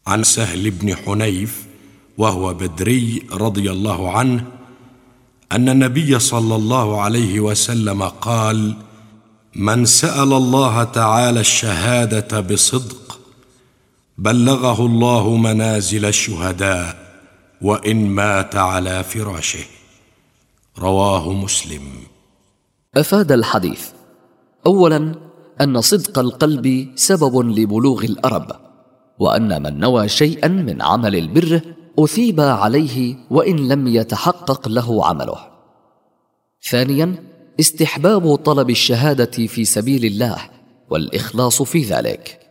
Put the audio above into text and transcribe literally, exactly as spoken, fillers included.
عن سهل بن حنيف وهو بدري رضي الله عنه أن النبي صلى الله عليه وسلم قال: من سأل الله تعالى الشهادة بصدق بلغه الله منازل الشهداء وإن مات على فراشه. رواه مسلم. أفاد الحديث: أولا أن صدق القلب سبب لبلوغ الأرب، وأن من نوى شيئا من عمل البر أثيب عليه وإن لم يتحقق له عمله. ثانيا استحباب طلب الشهادة في سبيل الله والإخلاص في ذلك.